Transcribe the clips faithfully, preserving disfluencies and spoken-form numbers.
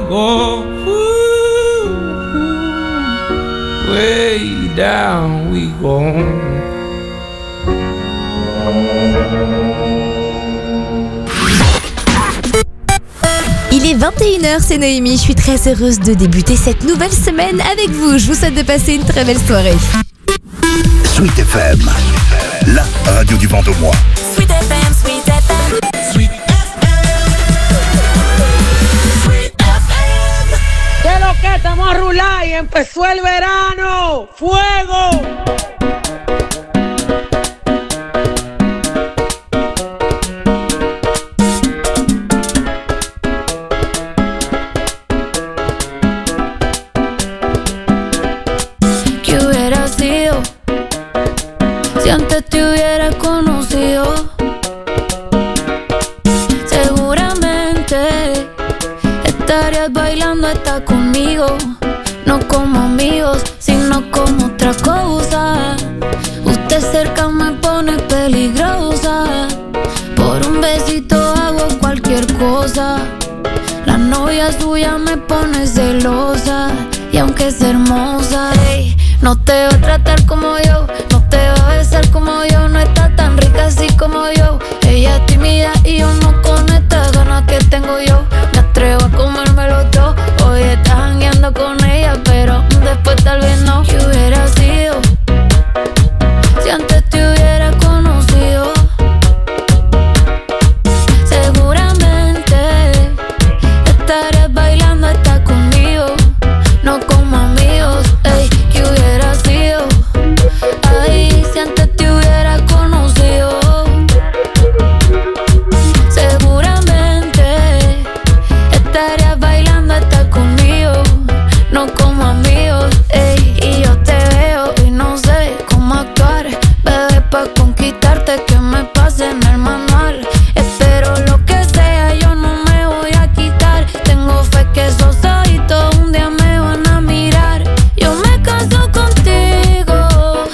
go. Ooh, way down we go. Il est vingt et une heures, c'est Noémie, je suis très heureuse de débuter cette nouvelle semaine avec vous. Je vous souhaite de passer une très belle soirée. Sweet F M, la radio du vent au mois. Sweet F M, Sweet F M, Sweet F M, Sweet F M. ¿Qué es lo que? Estamos a rular y empezó el verano. ¡Fuego! Si antes te hubiera conocido, seguramente estarías bailando hasta conmigo. No como amigos, sino como otra cosa. Usted cerca me pone peligrosa. Por un besito hago cualquier cosa. La novia suya me pone celosa. Y aunque es hermosa, ey, no te va a tratar como yo. Te va a besar como yo, no está tan rica así como yo. Ella es tímida y yo no con estas ganas que tengo yo. Me atrevo a comérmelo todo. Hoy estás jangueando con ella, pero después tal vez no. ¿Qué hubiera sido si antes te hubiera conocido? Seguramente estarías bailando hasta conmigo. No como amigos, ey, ¿qué hubiera sido? Ay, si antes te hubiera conocido, seguramente estarías bailando hasta conmigo, no como amigos, ey. Y yo te veo y no sé cómo actuar, bebé, pa' conquistarte que me pase en el manual. Espero lo que sea, yo no me voy a quitar. Tengo fe que esos ojitos un día me van a mirar. Yo me caso contigo.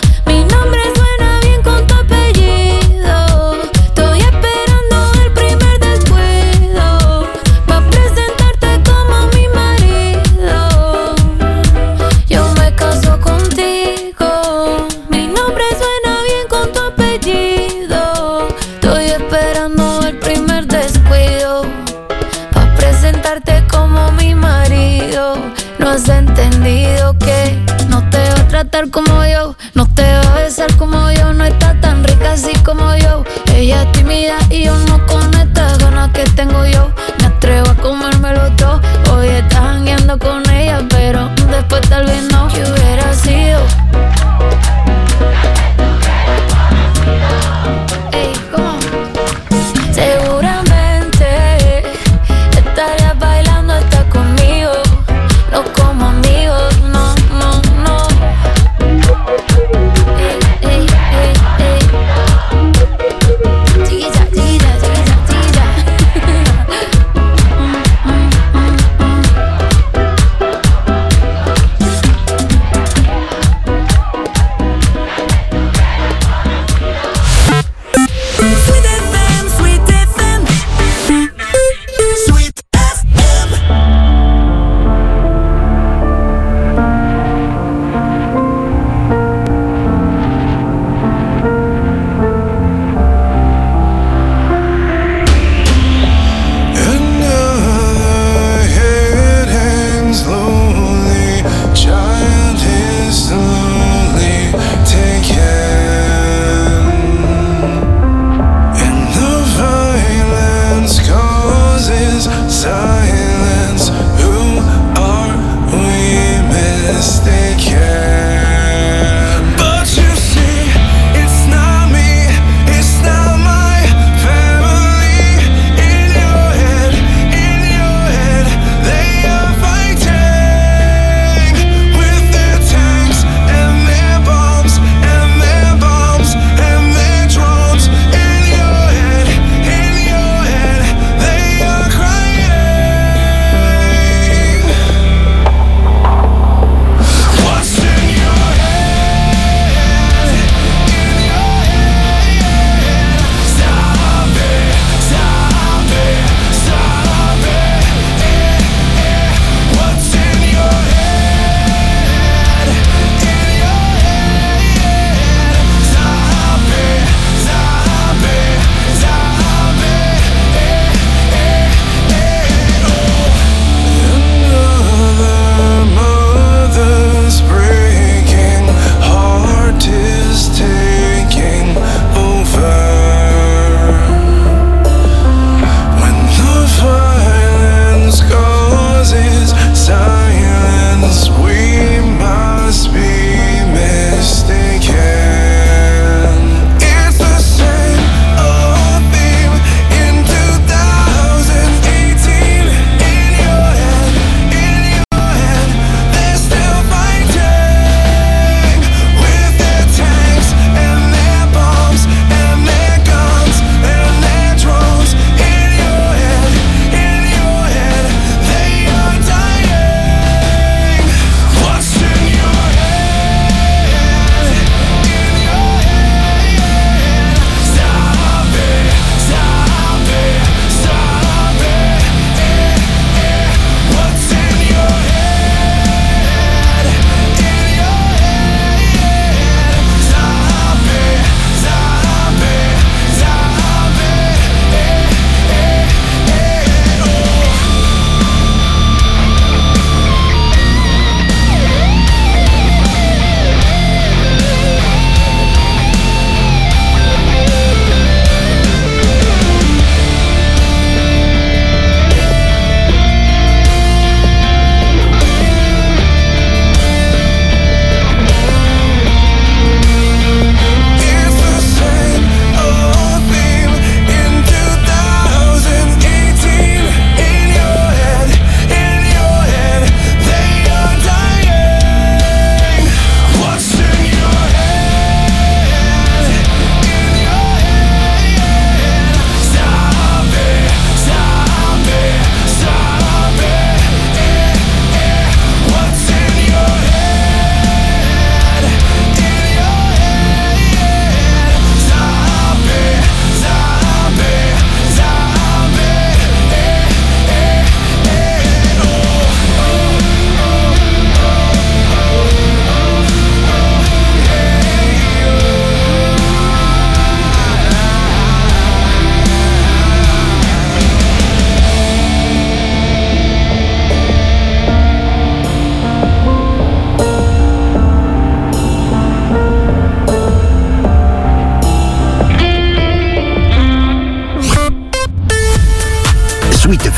No has entendido que no te va a tratar como yo, no te va a besar como yo, no está tan rica así como yo. Ella es tímida y yo no con estas ganas que tengo yo. Me atrevo a comérmelo todo. Hoy estás jangueando con ella, pero después tal vez no. ¿Qué hubiera sido? Ey, ¿cómo? Seguramente estarías bailando hasta conmigo. No como amigos, no, no, no. Ey, ey, ey, ey. Chiquilla, chiquilla, chiquilla, chiquilla. mm, mm, mm.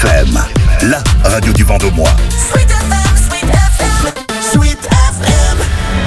F M, la radio du Vendomois. Sweet F M, Sweet F M, Sweet F M.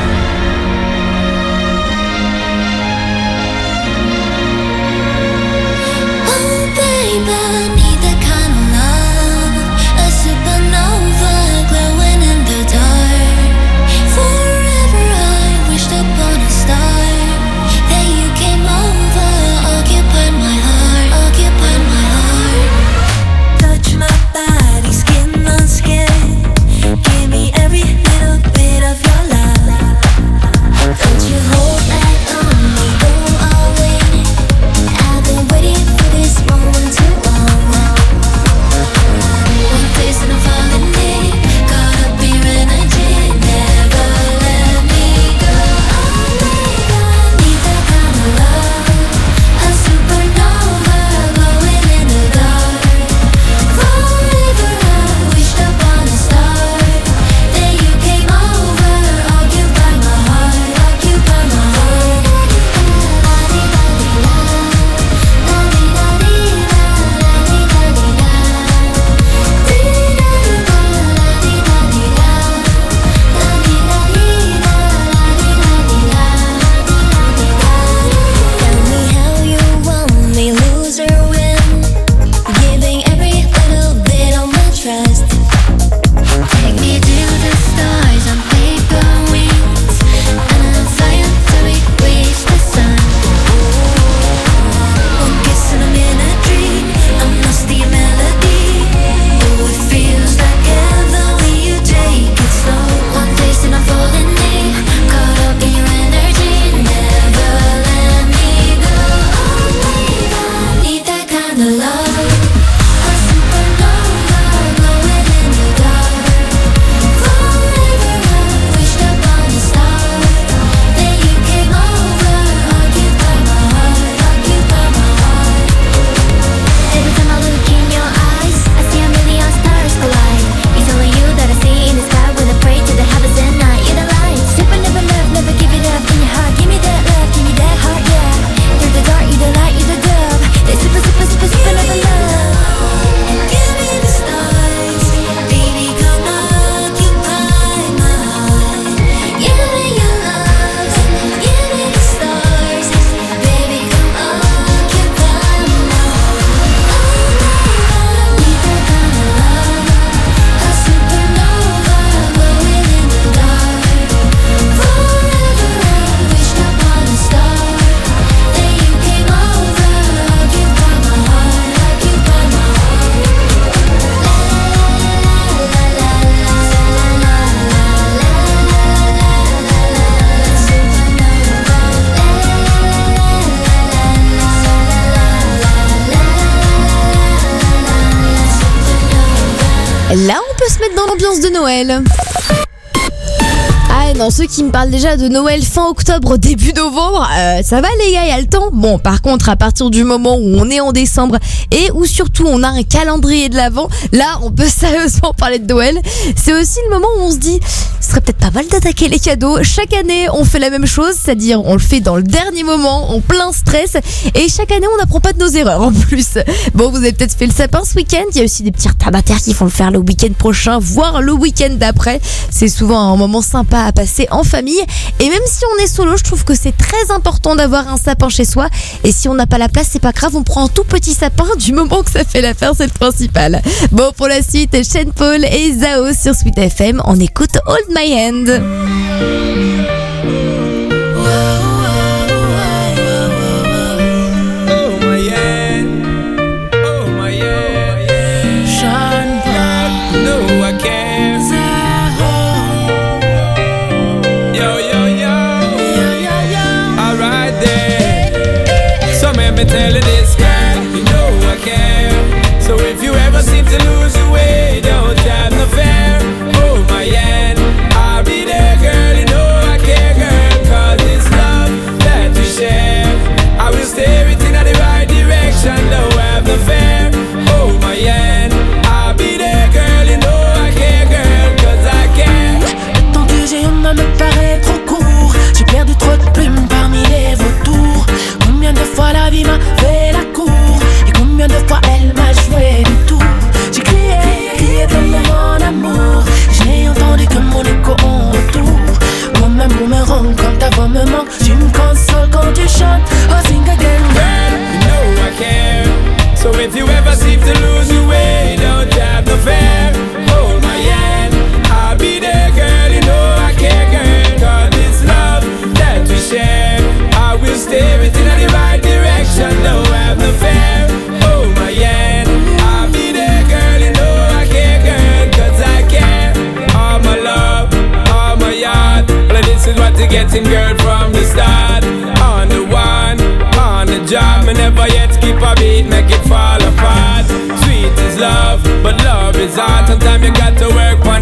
Oh baby, need that kind of love, a supernova glowing in the dark. Forever I wished upon a star, that you came over, occupied my heart, occupied my heart. Touch my body, skin on skin. Give me every little bit of your love. Don't you hold back on me, go all in. I've been waiting for this moment too long. One place and I'm falling in, caught up in your energy, never let me go. Oh baby, I need that kind of love, a supernova glowing in the dark. Forever I wished upon a star, then you came over, occupied my heart, occupied my heart. Tell me how you want me, lose or win, giving every little bit of my trust. Take me to the stars on paper wings, and I'm flying till we reach the sun. One kiss and I'm in a dream, I'm lost in melody. Oh, it feels like heaven when you take it slow. One taste and I'm falling in, caught up in your energy, never let me go. Oh baby, I need that kind of love, a supernova glowing in the dark. Forever I wished upon a star, then you came over, occupied my heart, occupied my heart. Every time I look in your eyes, I see a million stars collide. It's only you that I see in the sky when I pray to the heavens at night. You're the light, super never love, never give it up in your heart. Give me that love, give me that heart, yeah. You're the dark, you're the light, you're the dove. They super, super, super, super never love. Give me the stars, baby, come occupy my heart. Give me your love, give me the stars, baby, come occupy my heart. Oh baby, I need that kind of love, a supernova glowing in the dark. Forever I wished upon a star, then you came over, occupied my heart, occupied my Là, on peut se mettre dans l'ambiance de Noël. Ah non, ceux qui me parlent déjà de Noël fin octobre, début novembre, euh, ça va les gars, il y a le temps. Bon, par contre, à partir du moment où on est en décembre et où surtout on a un calendrier de l'Avent, là, on peut sérieusement parler de Noël. C'est aussi le moment où on se dit, ce serait peut-être pas mal d'attaquer les cadeaux. Chaque année, on fait la même chose, c'est-à-dire on le fait dans le dernier moment, en plein stress, et chaque année, on n'apprend pas de nos erreurs en plus. Bon, vous avez peut-être fait le sapin ce week-end, il y a aussi des petits retardataires qui font le faire le week-end prochain, voire le week-end d'après. C'est souvent un moment sympa à passer en famille, et même si on est solo, je trouve que c'est très important d'avoir un sapin chez soi, et si on n'a pas la place, c'est pas grave, on prend un tout petit sapin, du moment que ça fait l'affaire, c'est le principal. Bon, pour la suite, Sean Paul et Zao sur Sweet F M, on écoute Hold My Hand. Me tell you this, girl, you know I care. So if you ever seem to lose your way, don't have no fear. Hold my hand, I'll be there, girl, you know I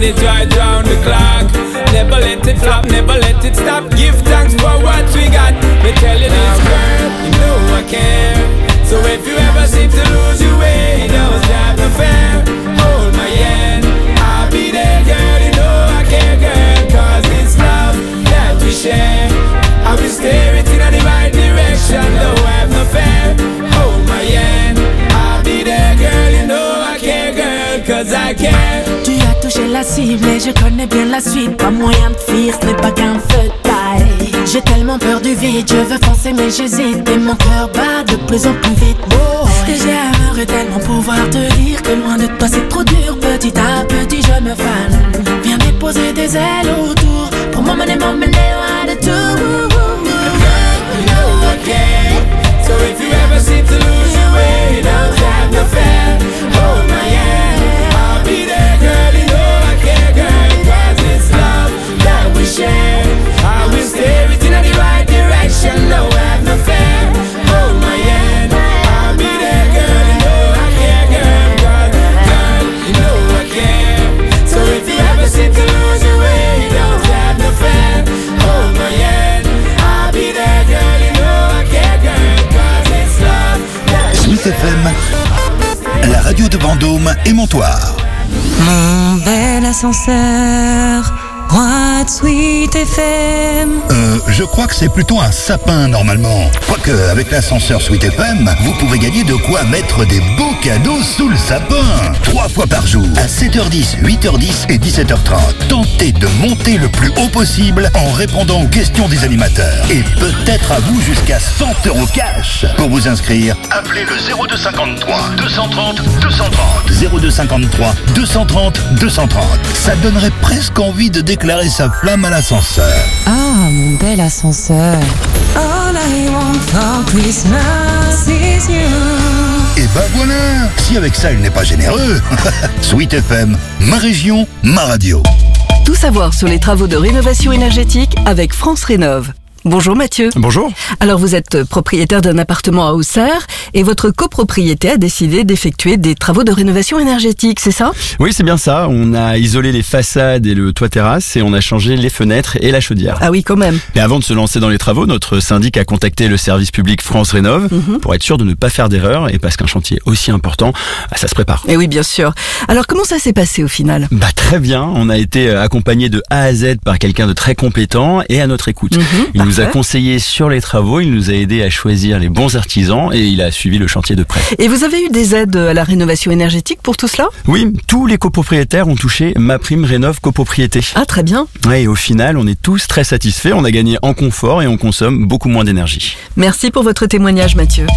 it right round the clock. Never let it flop, never let it stop. Give thanks for what we got. Me tell you this, girl, you know I care. So if you ever seem to lose your way, don't have no fear. Hold my hand, I'll be there, girl. You know I care, girl. Cause it's love that we share. I will steer it in the right direction. Don't have no fear. Hold my hand, I'll be there, girl. You know I care, girl. Cause I care. Tu as touché la cible et je connais bien la suite. Pas moyen de fuir, ce n'est pas qu'un feu de paille. J'ai tellement peur du vide, je veux foncer mais j'hésite. Et mon cœur bat de plus en plus vite. Oh, et j'aimerais tellement pouvoir te dire que loin de toi c'est trop dur. Petit à petit je me fane. Viens déposer des ailes autour pour m'emmener, m'emmener loin de tout. You know I care. So if you ever seem to lose your way, don't have no fear. Hold my hand, I'll be there, girl. You know I care, girl. Cause it's love that we share. I will steer it in the right direction. No, have no fear. Hold my hand, I'll be there, girl. You know I care, girl. Cause, girl, you know I care. So if you ever seem to lose your way, don't have no fear. Hold my hand, I'll be there, girl. You know I care, girl. Cause it's love that we Sweet F M, la radio de Vendôme et Montoire. Mon bel ascenseur, roi de Sweet F M. Euh, je crois que c'est plutôt un sapin normalement. Quoique, avec l'ascenseur Sweet F M, vous pouvez gagner de quoi mettre des beaux cadeaux sous le sapin. Trois fois par jour, à sept heures dix, huit heures dix et dix-sept heures trente. Tentez de monter le plus haut possible en répondant aux questions des animateurs. Et peut-être à vous jusqu'à cent euros cash. Pour vous inscrire, appelez le zéro deux cinquante-trois deux cent trente deux cent trente. zéro deux cinquante-trois deux cent trente deux cent trente. Ça donnerait presque envie de déclarer sa flamme à l'ascenseur. Ah, mon bel ascenseur. All I want for Christmas is you. Et ben voilà. Si avec ça il n'est pas généreux. Sweet F M, ma région, ma radio. Tout savoir sur les travaux de rénovation énergétique avec France Rénov'. Bonjour Mathieu. Bonjour. Alors vous êtes propriétaire d'un appartement à Auxerre et votre copropriété a décidé d'effectuer des travaux de rénovation énergétique, c'est ça ? Oui, c'est bien ça. On a isolé les façades et le toit terrasse et on a changé les fenêtres et la chaudière. Ah oui, quand même. Mais avant de se lancer dans les travaux, notre syndic a contacté le service public France Rénov' mm-hmm. pour être sûr de ne pas faire d'erreur et parce qu'un chantier aussi important, ça se prépare. Et oui, bien sûr. Alors comment ça s'est passé au final ? Bah très bien. On a été accompagné de A à Z par quelqu'un de très compétent et à notre écoute. Mm-hmm. Il nous a conseillé sur les travaux, il nous a aidé à choisir les bons artisans et il a suivi le chantier de près. Et vous avez eu des aides à la rénovation énergétique pour tout cela ? Oui, tous les copropriétaires ont touché ma prime Rénov' copropriété. Ah, très bien. Ouais, et au final, on est tous très satisfaits, on a gagné en confort et on consomme beaucoup moins d'énergie. Merci pour votre témoignage, Mathieu.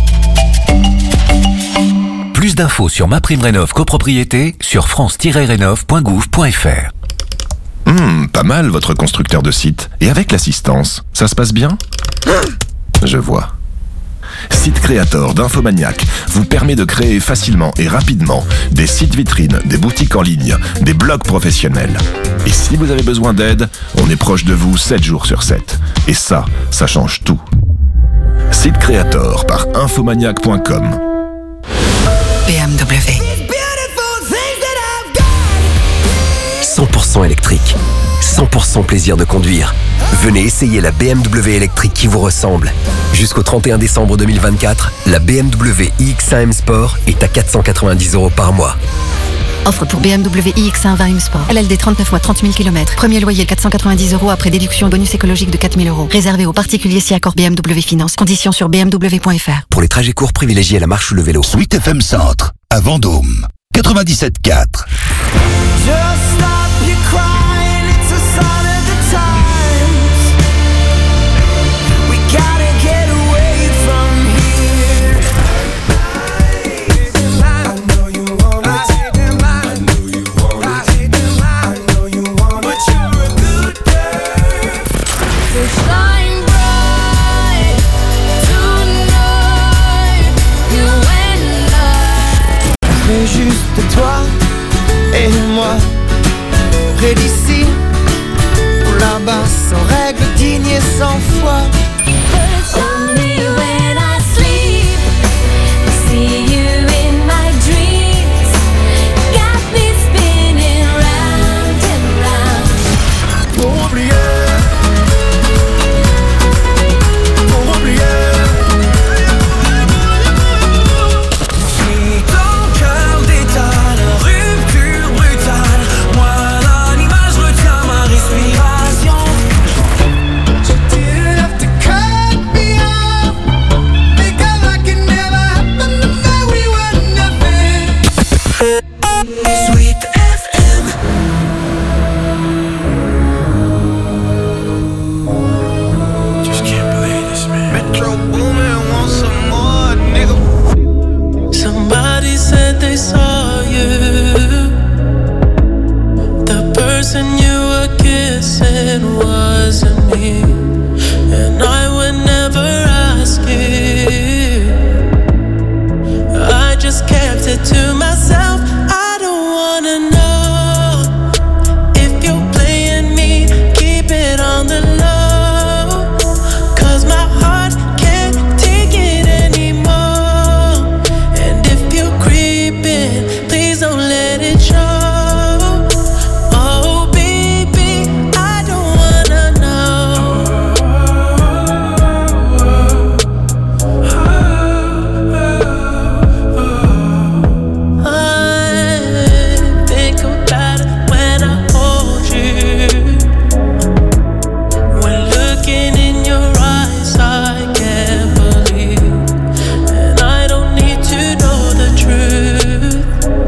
Plus d'infos sur ma prime Rénov' copropriété sur france tiret rénov point gouv point f r. Hum, pas mal votre constructeur de site. Et avec l'assistance, ça se passe bien ? Je vois. Site Creator d'Infomaniac vous permet de créer facilement et rapidement des sites vitrines, des boutiques en ligne, des blogs professionnels. Et si vous avez besoin d'aide, on est proche de vous sept jours sur sept. Et ça, ça change tout. Site Creator par infomaniac point com. B M W. cent pour cent électrique. cent pour cent plaisir de conduire. Venez essayer la B M W électrique qui vous ressemble. Jusqu'au trente et un décembre deux mille vingt-quatre, la B M W i X un M Sport est à quatre cent quatre-vingt-dix euros par mois. Offre pour B M W i X un vingt M Sport. L L D trente-neuf mois, trente mille kilomètres. Premier loyer quatre cent quatre-vingt-dix euros après déduction bonus écologique de quatre mille euros. Réservé aux particuliers si accord B M W Finance. Conditions sur b m w point f r. Pour les trajets courts, privilégiez la marche ou le vélo. Sweet F M Centre, à Vendôme, quatre-vingt-dix-sept quatre. Juste toi et moi, près d'ici ou là-bas, sans règle, digne et sans foi. person you were kissing wasn't me, and I would never ask you. I just kept it to myself. I don't wanna know if you're playing me. Keep it on the low, 'cause my heart can't take it anymore. And if you're creeping, please don't let it show. Oh baby, I don't wanna know. I think about it when I hold you. When looking in your eyes, I can't believe, and I don't need to know the truth.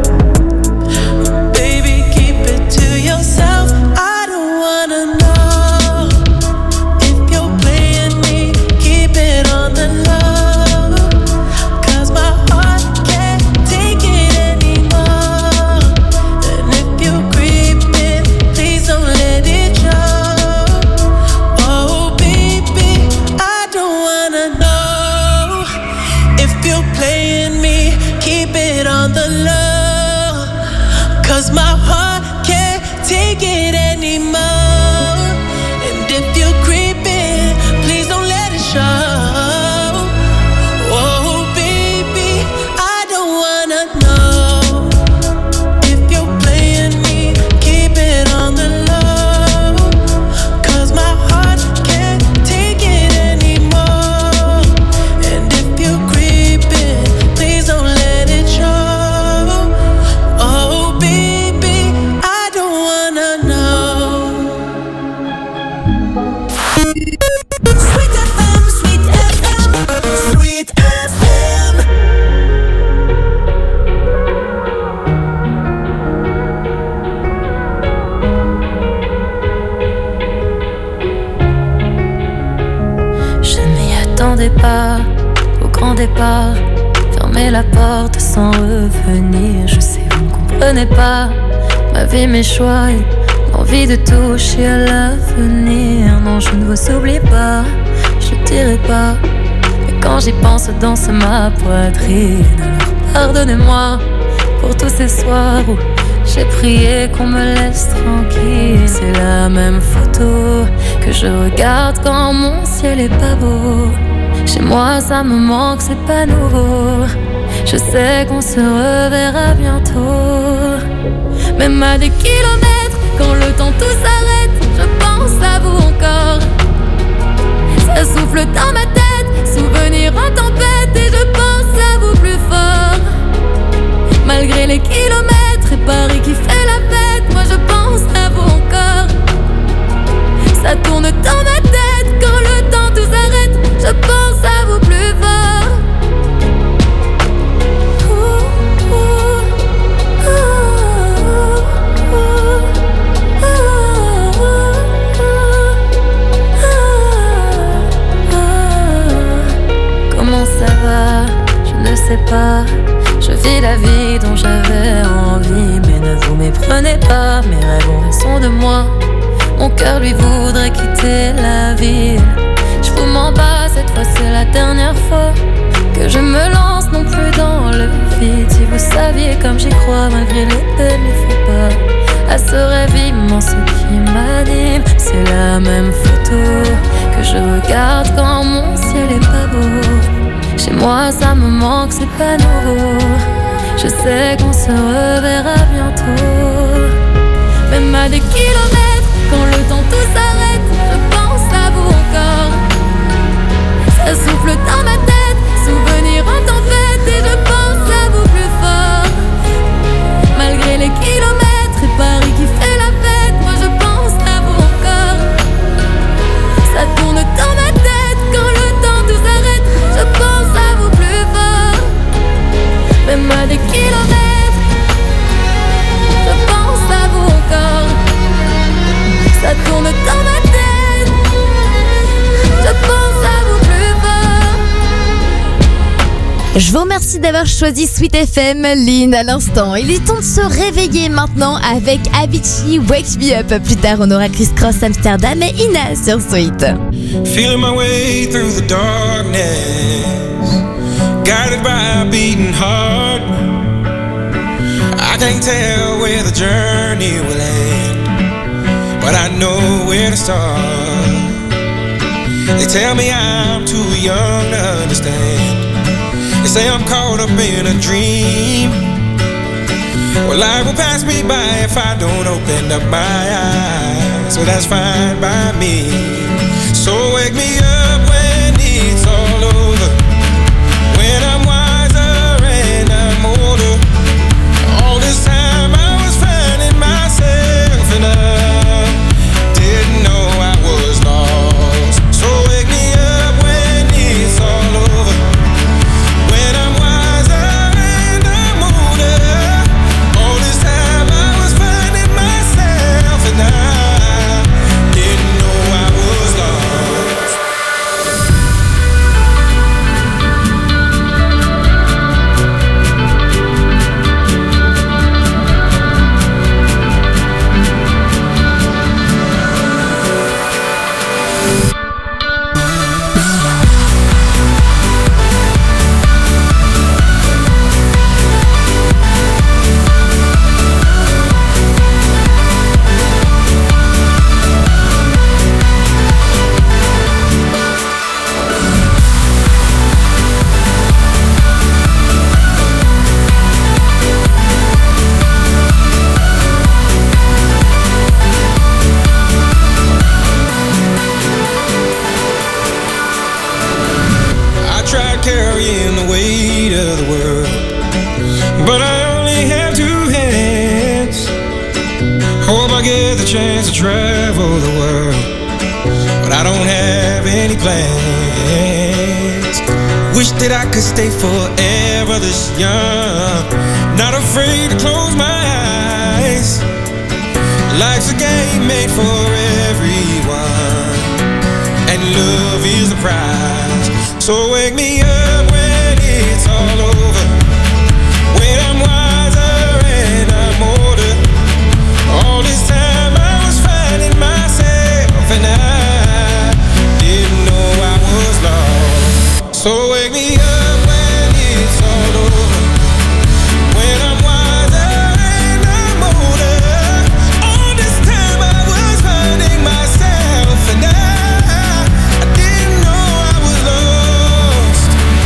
Baby, keep it to yourself. I don't wanna know if you're playing me. Keep it on the low, 'cause my heart can't take it anymore. And if you're creeping, please don't let it show. Oh baby, I don't wanna know if you're playing me. Keep it on the low, 'cause my heart can't take it anymore. And if you're creeping, please don't let it show. Oh baby, I don't wanna know if you're playing me. Keep it on the low, 'cause my heart can't take it anymore. And if you're creeping, please don't let it show. Oh baby, I don't wanna know. Sweet F M, Sweet F M, Sweet F M. Je ne m'y attendais pas au grand départ. Fermer la porte sans revenir. Je sais, vous ne comprenez pas ma vie, mes choix et l'envie de toucher à l'avenir. Non, je ne vous oublie pas, je ne dirai pas. Mais quand j'y pense, danse ma poitrine. Alors pardonnez-moi pour tous ces soirs où j'ai prié qu'on me laisse tranquille. C'est la même photo que je regarde quand mon ciel est pas beau. Chez moi ça me manque, c'est pas nouveau. Je sais qu'on se reverra bientôt. Même à des kilomètres, quand le temps tout s'arrête, je pense à vous encore. Ça souffle dans ma tête, souvenir en tempête, et je pense à vous plus fort. Malgré les kilomètres et Paris qui fait la fête, moi je pense à vous encore. Ça tourne dans ma tête, quand le temps tout s'arrête, je pense à vous plus fort. Ouh, ouh, ouh, ouh, ouh, ouh, ouh. Comment ça va? Je ne sais pas. Je vis la vie dont j'avais envie, mais ne vous méprenez pas, mes rêves ont raison de moi. Mon cœur lui voudrait quitter la ville. Je vous m'en bats, cette fois c'est la dernière fois que je me lance non plus dans le vide. Si vous saviez comme j'y crois, malgré les peines, les faux pas, à ce rêve immense qui m'anime. C'est la même photo que je regarde quand mon ciel est pas beau. Chez moi ça me manque, c'est pas nouveau. Je sais qu'on se reverra bientôt. Même à des kilomètres, quand le temps tout s'arrête, je pense à vous encore. Ça souffle dans ma tête, souvenir en tempête, et je pense à vous plus fort. Malgré les kilomètres et Paris qui fait la fête, moi je pense à vous encore. Ça tourne dans ma tête, quand le temps tout s'arrête, je pense à vous plus fort. Même à des kilomètres, je pense à vous encore. Ça tourne dans ma tête, je pense à vous plus fort. Je vous remercie d'avoir choisi Sweet F M, Lynn, à l'instant. Il est temps de se réveiller maintenant avec Avicii, Wake Me Up. Plus tard, on aura Chris Cross, Amsterdam et Ina sur Sweet. Feeling my way through the darkness, guided by a beating heart. I can't tell where the journey will end, but I know where to start. They tell me I'm too young to understand. They say I'm caught up in a dream. Well, life will pass me by if I don't open up my eyes. So that's fine by me. So wake me up when it's all over, when I'm wiser and I'm older. All this time I was finding myself and I didn't know I was lost. So wake me up when it's all over, when I'm wiser and I'm older. All this time I was finding myself and I didn't know I was lost. I tried carrying the weight of the world, but I only have two hands. Hope I get the chance to travel the world, but I don't have any plans. Wish that I could stay forever this young, not afraid to close my eyes. Life's a game made for everyone, and love is the prize. So wake me up when it's all over, when I'm wiser and I'm older. All this time I was finding myself and I didn't know I was lost. So wake me up when it's all over, when I'm wiser and I'm older. All this time I was finding myself and I, I didn't know I was lost.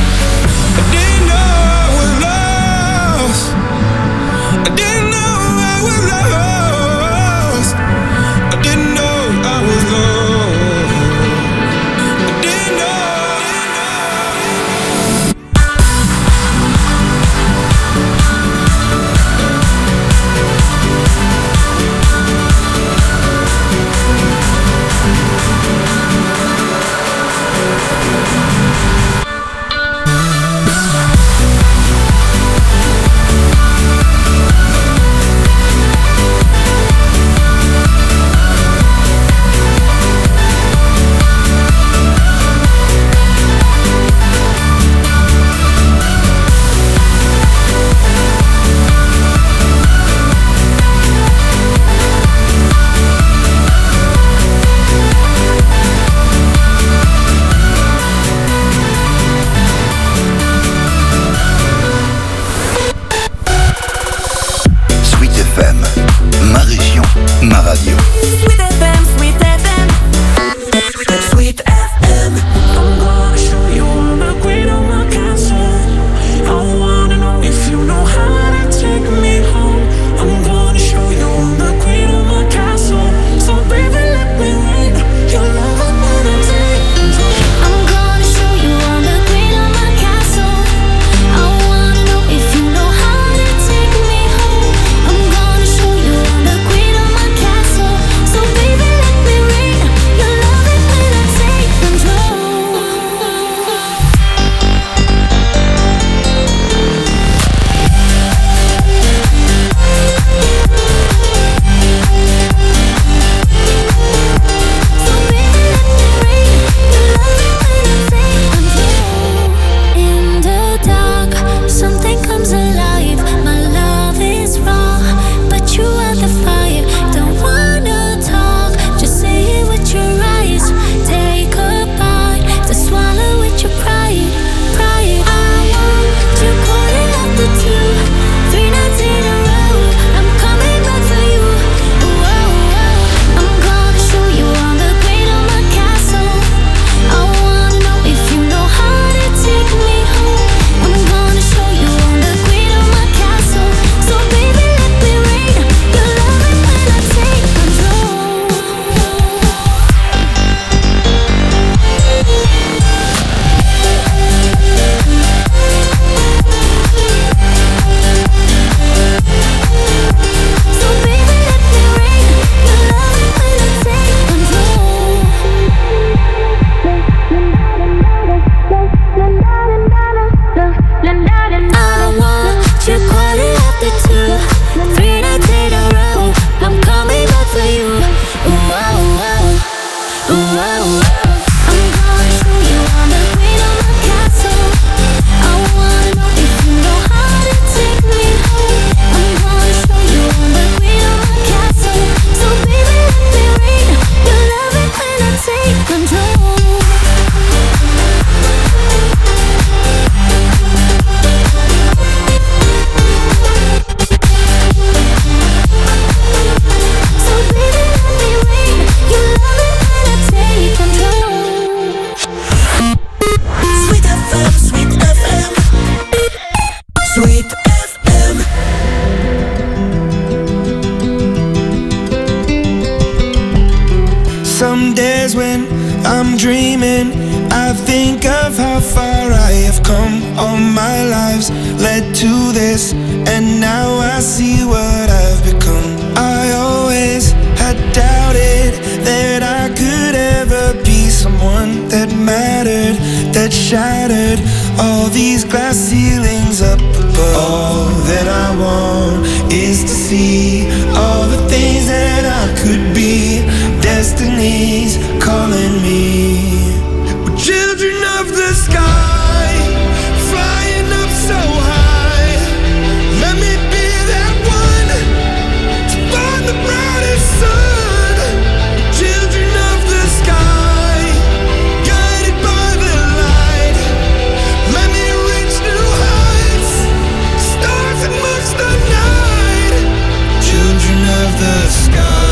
Some days when I'm dreaming, I think of how far I have come. All my lives led to this, and now I see what I've become. I always had doubted that I could ever be someone that mattered, that shattered all these glass ceilings up above. All that I want is to see all the things that I could be. Destiny's calling me. We're children of the sky, flying up so high. Let me be that one to find the brightest sun. Children of the sky, guided by the light. Let me reach new heights, stars amongst the night. Children of the sky.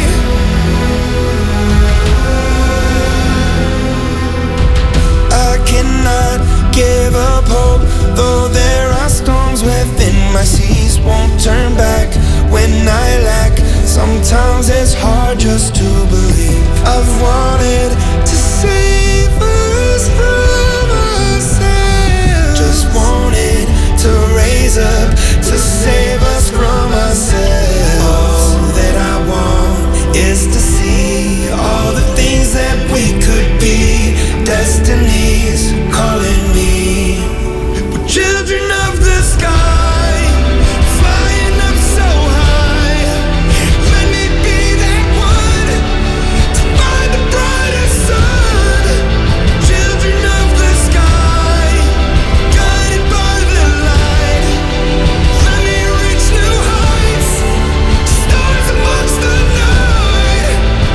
Cannot give up hope, though there are storms within my seas. Won't turn back when I lack. Sometimes it's hard just to believe. I've wanted to save us from ourselves. Just wanted to raise up to save us from ourselves. All that I want is to see all the things that we could be. Destiny's calling me. We're children of the sky, flying up so high. Let me be that one to find the brightest sun. Children of the sky, guided by the light. Let me reach new heights, stars amongst the night.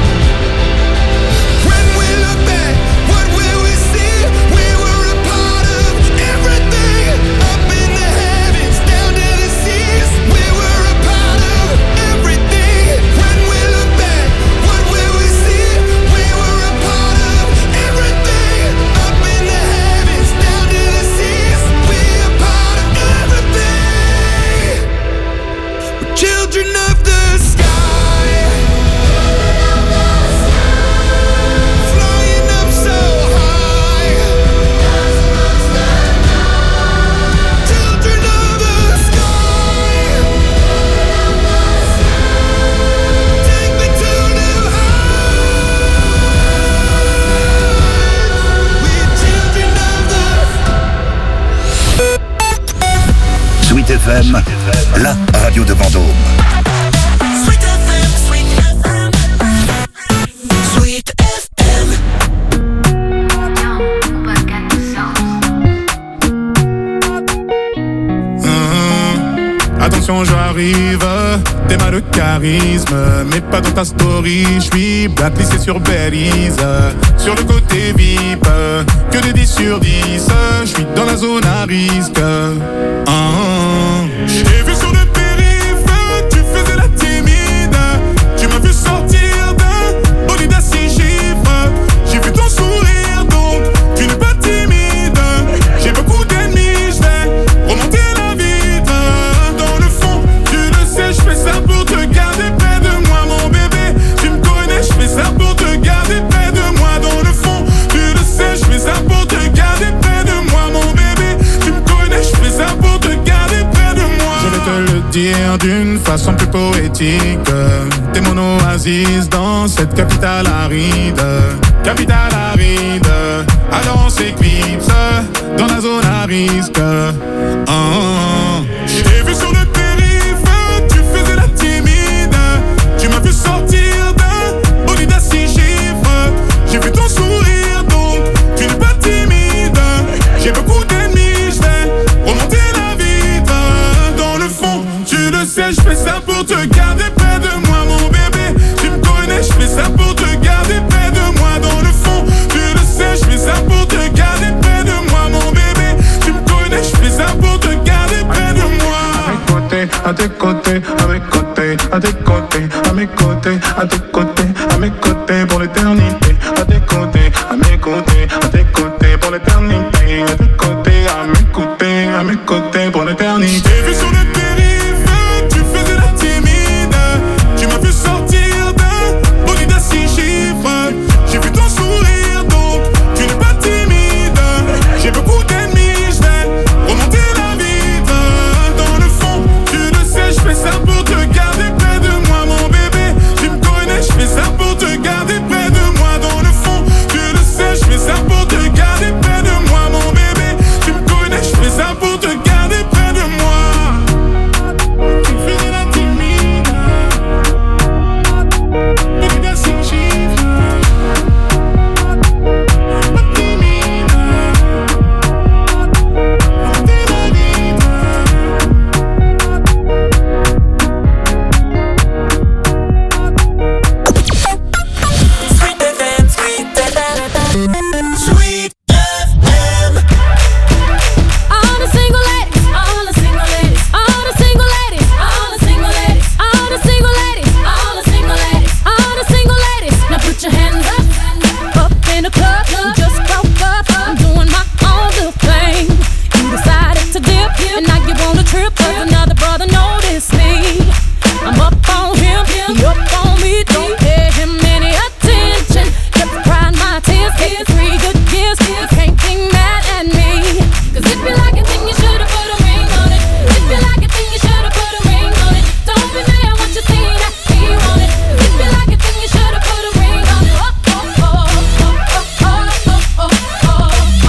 When we look back, what will we see? We were a part of everything, up in the heavens, down to the seas. We were a part of everything. When we look back, what will we see? We were a part of everything, up in the heavens, down to the seas. We a part of everything. We're children of the sky, flying up so high. Children of the sky, take me to new heights. We're children of the Sweet F M, la radio de Vendôme. Sweet F M, Sweet F M, Sweet F M. Attention, j'arrive, t'es mal de charisme, mais pas dans ta story. J'suis blacklisté sur Belize, sur le côté V I P, que des dix sur dix. J'suis dans la zone à risque. Ah, j'ai vu sur le périph', tu faisais la timide. Tu m'as vu sortir d'un bolide à six chiffres. J'ai vu ton sourire, donc tu n'es pas timide. J'ai beaucoup d'ennemis, j'vais remonter la vite. Dans le fond, tu le sais, j'fais ça pour te garder près de moi, mon bébé. Tu me connais, j'fais ça pour te garder près de moi. Dans le fond, tu le sais, j'fais ça pour te garder près de moi, mon bébé. Tu me connais, j'fais ça pour te garder près de moi. Je vais te le dire d'une façon plus poétique. T'es mon oasis dans cette capitale aride. Capitale aride, alors on s'éclipse dans la zone à risque. Oh, j'ai vu sur le périph', tu faisais la timide. Tu m'as vu sortir d'un bolide à six chiffres. à tes côtés, à mes côtés, à tes côtés, à mes côtés pour l'éternité, à tes côtés, à mes côtés, à tes côtés pour l'éternité, à tes côtés, à mes côtés, à mes côtés pour l'éternité. J'ai vu sur le périph', tu faisais la timide, tu m'as vu sortir de bolide à six chiffres, j'ai vu ton sourire donc tu n'es pas timide, j'ai beaucoup d'ennemis, je vais remonter la vide, dans le fond tu le sais, je fais ça pour te garder près de moi mon bébé, tu me connais, je fais ça pour te garder près de moi, dans le fond tu le sais, je fais ça pour te garder près de moi mon bébé, tu me connais, je fais ça pour te garder près de moi. Tu faisais la timide, baby that's in chiffre, pas timide, remonter la vide. Sweet F M, Sweet F M, Sweet F M. All the single ladies, all the single ladies, all the single ladies, all the single ladies, all the single ladies, all the single ladies, all the single ladies. Now put your hands up, up in the club. You just broke up, I'm doing my own little thing. You decided to dip, and now you want a trip 'cause another brother noticed me. I'm up on him, he up on me. Don't pay him any attention. Kept crying my tears, gave three good years. You can't be mad at me. 'Cause if you like it, then you should've put a ring on it. If you like it, then you should've put a ring on it. Don't be mad what you see that he want it. If you like it, then you should've put a ring on it. Oh, oh, oh, oh, oh, oh, oh, oh, oh, oh,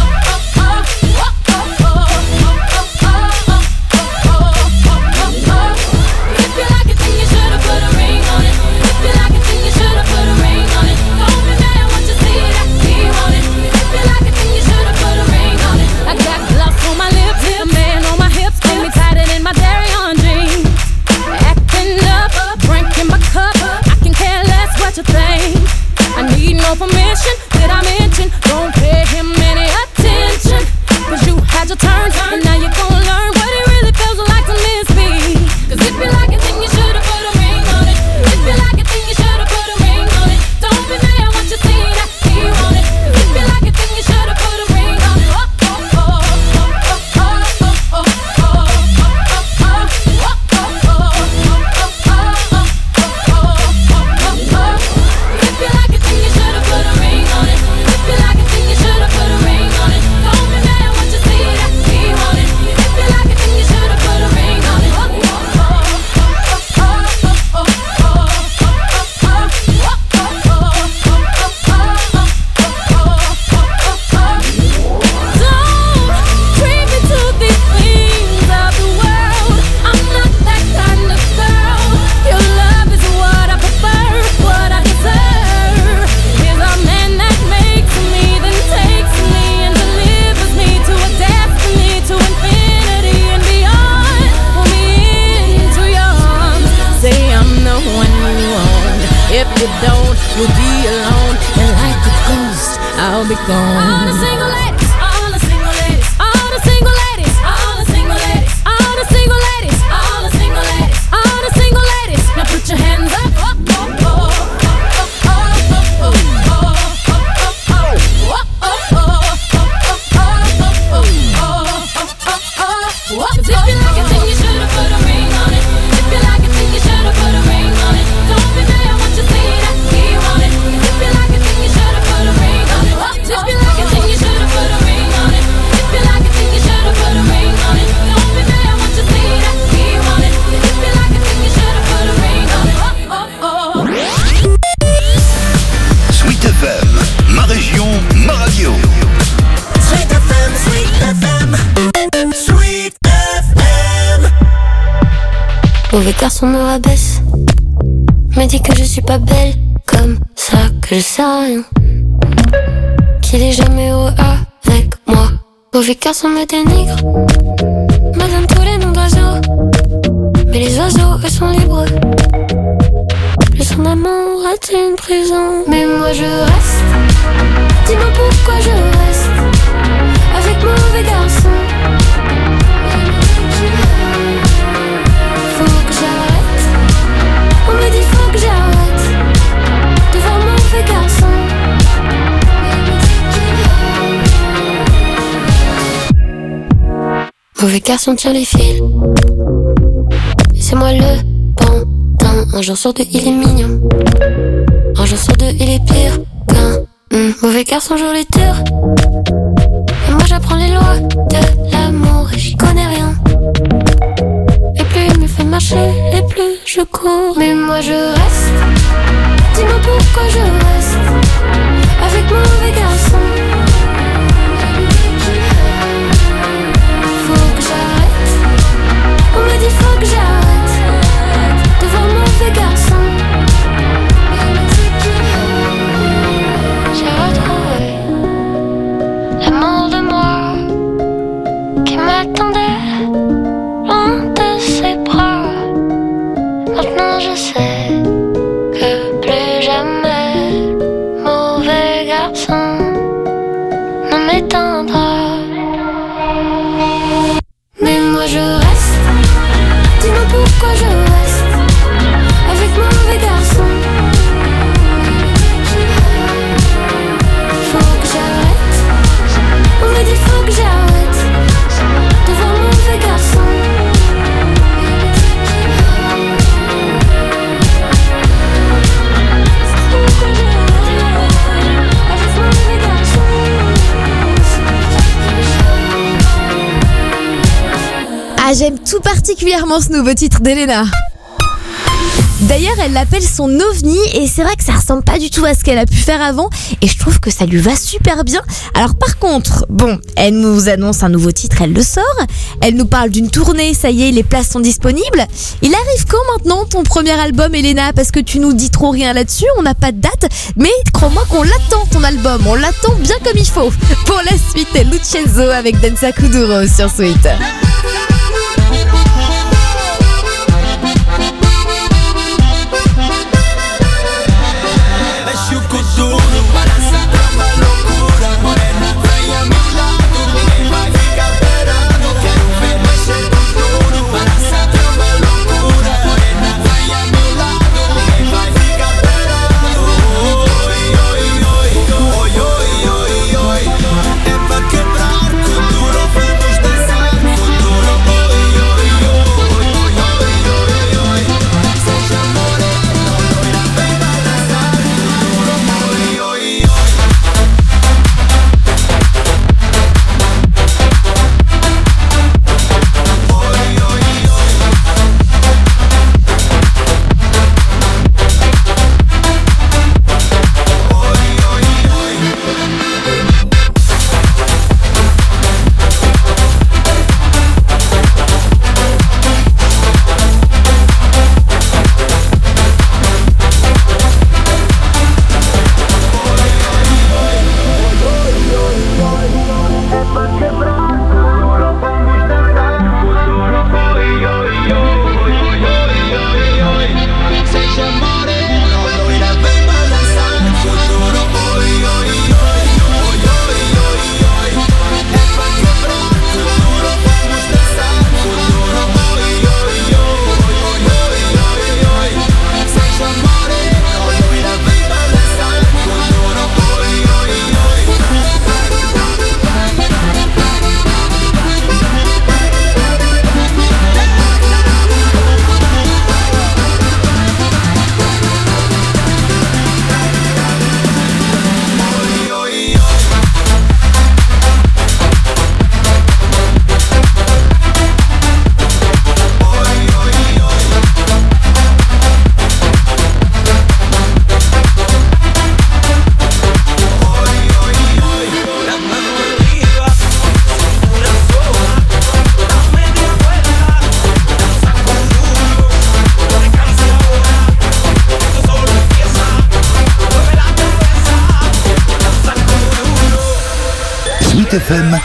If you like it, then you should've put a ring on it. If you like it, then you should've put a ring on it. Don't be mad what you see that he want it. If you like it, then you should've put a ring on it. I got gloves on my lips, a man on my hips, got me tighter than my dairy on jeans. Acting up, drinking my cup, I can care less what you think. I need no permission, did I mention? Don't pay him any attention. 'Cause you had your turn, and now you're gonna learn what it really feels like to miss me. 'Cause if you like it, then you should've put a ring on it. If you like it, then you should've put a ring on it. Don't be mad what you see that he want it. If you like it, then you should've put a ring on it. Oh, oh, oh, oh, oh, oh, oh, oh, If you like it, then you should've put a ring on it. If you like it, then you should've put a ring on it. Don't be mad what you see that he want it. If you like it, then you should've put a ring on it. Don't treat me to these things of the world. I'm not that kind of girl. Your love is what I prefer, what I deserve. Is a man that makes me, then takes me and delivers me to a destiny, to infinity and beyond. Pull me into your arms, say I'm the one you want. If you don't, you'll be alone, and like a ghost, I'll be gone. All the single ladies, all the single ladies, all the single ladies, all the single ladies, all the single ladies, all the single ladies, all the single ladies. Now put your hands up. Oh, oh, oh, oh, oh, oh, oh, 'Cause if you like it, then you should've put a ring on it. If you like it, then you should've put a ring on it. Don't be mad what you see that he want it. If you like it, then you should've put a ring on it. If you like it, then you should've put a ring on it. If you like it, then you should've put a ring on it. Don't be mad what you see that he want it. If you like it, then you should've put a ring on it. Oh, oh, oh. Sweet F M, ma région, ma radio. Sweet F M, Sweet F M, Sweet F M. Mauvais garçon me rabaisse, me dit que je suis pas belle, comme ça que je sais rien, qu'il est jamais heureux avec moi. Mauvais garçon me dénigre, me donne tous les noms d'oiseaux, mais les oiseaux eux sont libres. Le son d'amour est une prison, mais moi je reste. Dis-moi pourquoi je reste avec mauvais garçon. Faut que j'arrête Mauvais garçon tire les fils. Et c'est moi le pantin. Un jour sur deux, il est mignon. Un jour sur deux, il est pire qu'un mm. Mauvais garçon joue les durs. Et moi j'apprends les lois de l'amour et j'y connais rien. Et plus il me fait marcher, et plus je cours. Mais moi je reste. Dis-moi pourquoi je reste avec mon mauvais garçon. Faut que j'arrête. On me dit faut que j'arrête de voir mon mauvais garçon. J'ai retrouvé l'amour de moi qui m'attendait loin de ses bras. Maintenant je sais que plus jamais mauvais garçon ne m'éteindra. Mais moi je reste. Dis-moi pourquoi je reste avec mon mauvais garçon. Faut que j'arrête. On me dit faut que j'arrête de voir mon mauvais garçon. Ah, j'aime tout particulièrement ce nouveau titre d'Elena. D'ailleurs, elle l'appelle son ovni et c'est vrai que ça ressemble pas du tout à ce qu'elle a pu faire avant et je trouve que ça lui va super bien. Alors par contre, bon, elle nous annonce un nouveau titre, elle le sort. Elle nous parle d'une tournée, ça y est, les places sont disponibles. Il arrive quand maintenant ton premier album, Elena? Parce que tu nous dis trop rien là-dessus, on n'a pas de date. Mais crois-moi qu'on l'attend ton album, on l'attend bien comme il faut. Pour la suite, Lucenzo avec Danza Kuduro sur Sweet. F M,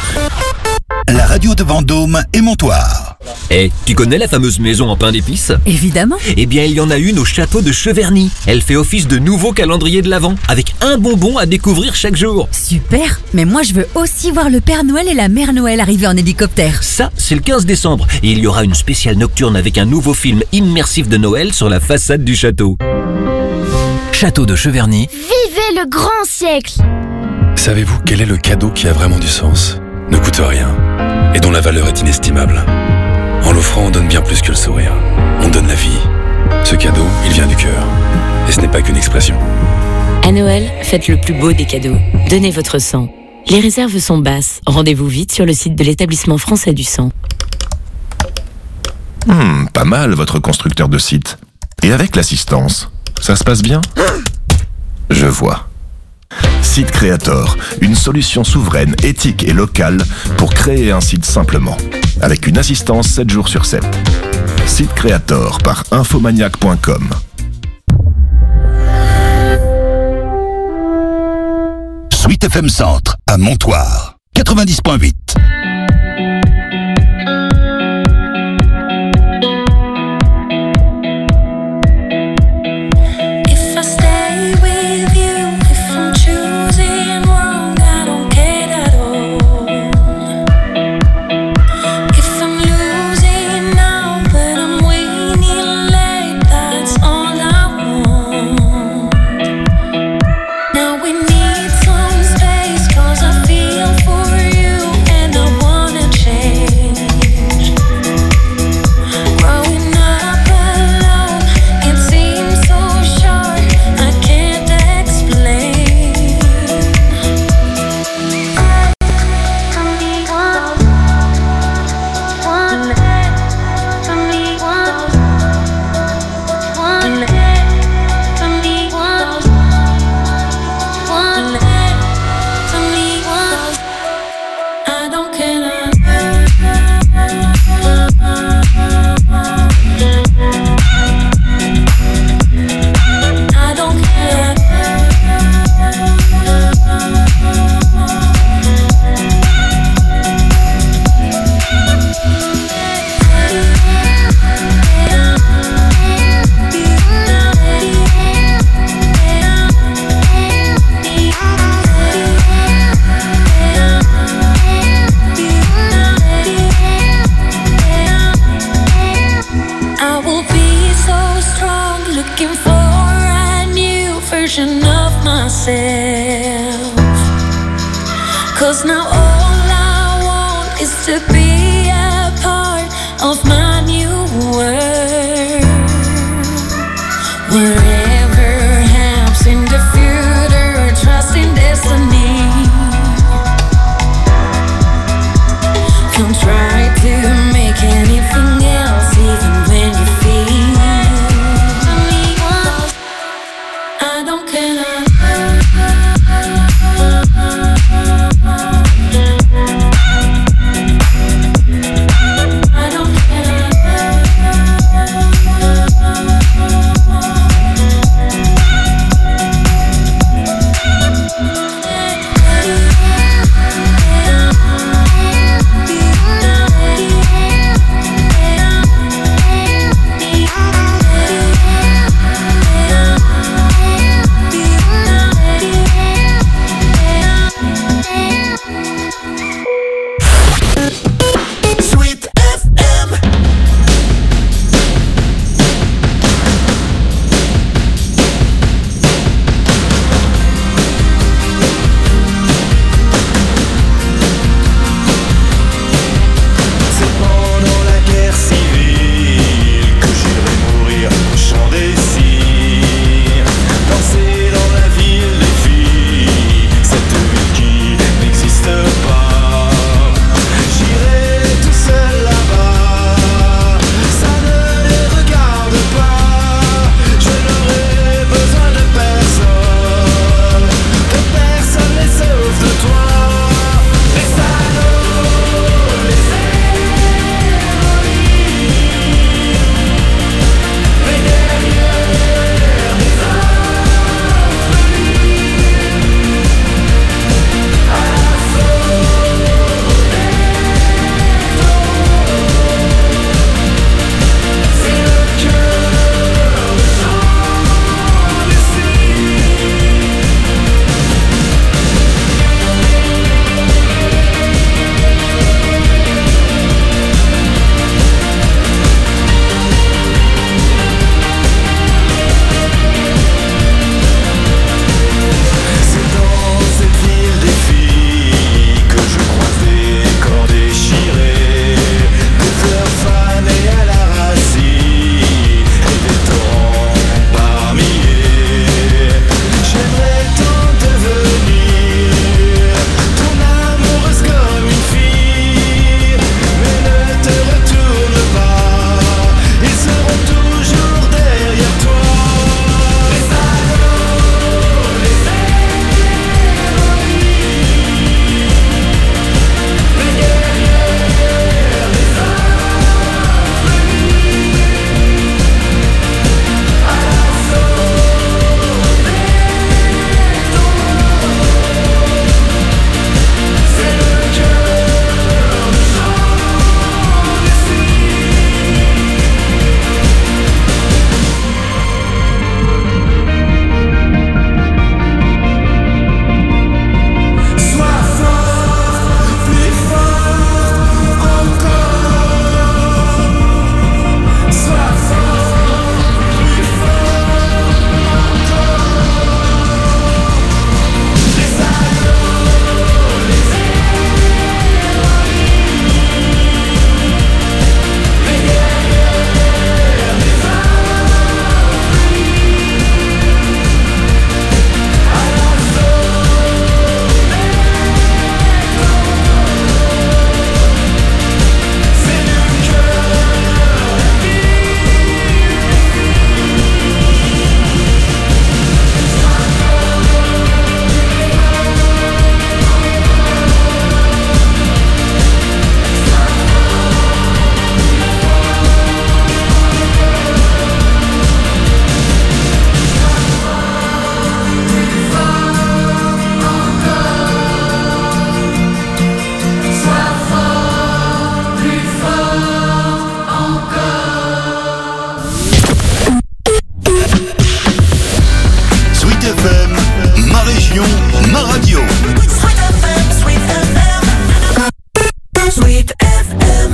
la radio de Vendôme et Montoire. Eh, tu connais la fameuse maison en pain d'épices? Évidemment. Eh bien, il y en a une au château de Cheverny. Elle fait office de nouveau calendrier de l'Avent, avec un bonbon à découvrir chaque jour. Super, mais moi je veux aussi voir le Père Noël et la Mère Noël arriver en hélicoptère. Ça, c'est le quinze décembre. Et il y aura une spéciale nocturne avec un nouveau film immersif de Noël sur la façade du château. Château de Cheverny. Vivez le grand siècle! Savez-vous quel est le cadeau qui a vraiment du sens? Ne coûte rien. et dont la valeur est inestimable. En l'offrant, on donne bien plus que le sourire. On donne la vie. Ce cadeau, il vient du cœur. Et ce n'est pas qu'une expression. À Noël, faites le plus beau des cadeaux. Donnez votre sang. Les réserves sont basses. Rendez-vous vite sur le site de l'établissement français du sang. Hmm, pas mal votre constructeur de site. Et avec l'assistance, ça se passe bien ? Je vois. Site Creator, une solution souveraine, éthique et locale pour créer un site simplement. Avec une assistance sept jours sur sept. Site Creator par infomaniac point com. Sweet F M Centre, à Montoire, quatre-vingt-dix point huit. If I stay with you, if I'm choosing wrong, I don't care at all. If I'm losing now, but I'm winning late, that's all I want. Now we need some space, 'cause I feel for you and I wanna change. Growing up alone, it seems so short, I can't explain. For me, one, one, for me, one, one, for me, one, one, for me, one. I don't care. I don't care. I will be so strong, looking for a new version of myself. 'Cause now all I want is to be a part of my new world. Wherever happens in the future, trust in destiny. Don't try to make anything else, even when you feel. For me, one, I don't care. I don't care. Attention, ma radio. Sweet F M.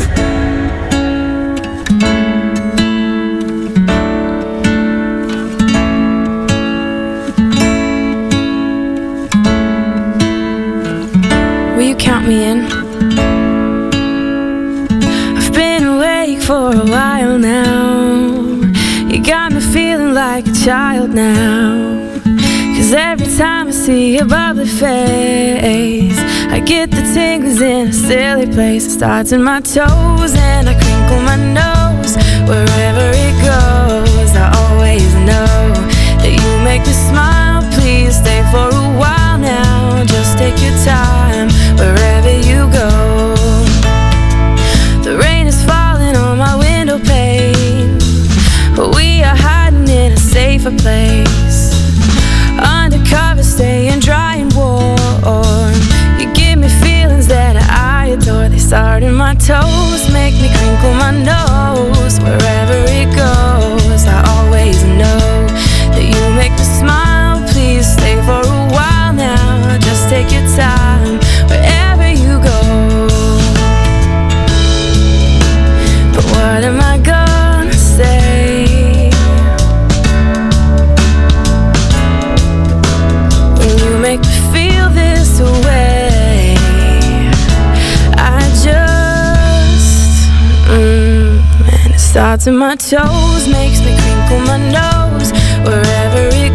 Will you count me in? I've been awake for a while now. You got me feeling like a child now. Cause every time I see your bubbly face, I get the tingles in a silly place. It starts in my toes and I crinkle my nose. Wherever it goes, I always know that you make me smile. Please stay for a while now. Just take your time wherever you go. The rain is falling on my window pane, but we are hiding in a safer place. Undercover, staying dry and warm. You give me feelings that I adore. They start in my toes, make me crinkle my nose. Wherever it goes, I always know that you make me smile. Please stay for a while now. Just take your time wherever you go. But what am I gonna say? Make me feel this way. I just mm, and it starts in my toes, makes me crinkle my nose. Wherever it